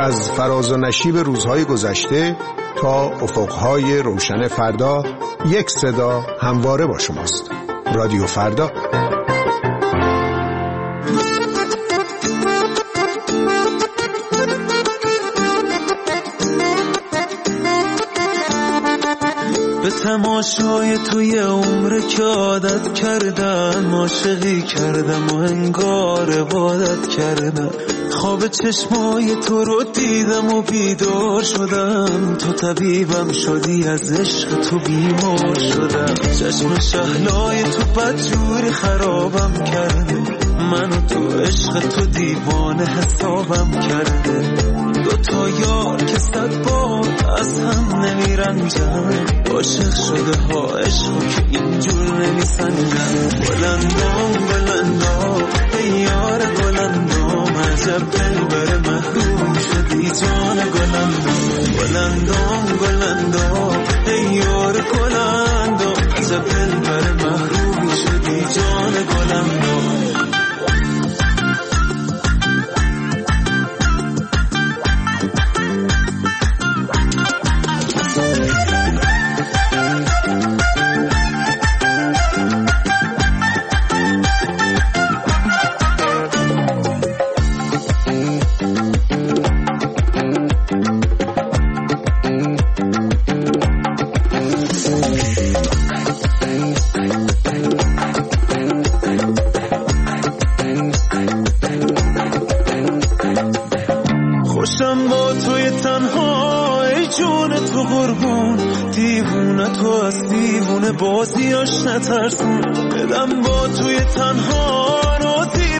از فراز و نشیب روزهای گذشته تا افقهای روشن فردا، یک صدا همواره با شماست. رادیو فردا. به تماشای توی عمر که عادت کردم، عاشقی کردم و انگار عبادت کردم. خواب چشمای تو رو دیدم و بیدار شدم، تو طبیبم شدی، از عشق تو بیمار شدم. چشم شهلای تو بدجوری خرابم کرده، من و تو عشق تو دیوانه حسابم کرده. دوتا یار که 100 بار از هم نمیرنجن، عاشق شده ها عشقو که اینجور نمیسنجن. بلندام بلندام ای یار بلندام، عجب دلبر محروم شدی جان گلندام. بلندام بلندام ای یار گلندام، عجب دلبر محروم شدی جان گلندام. خوشم با توی تنها ای جون تو قربون، دیوونه تو از دیوونه بازیاش نترسون. بدم با توی تنها راضی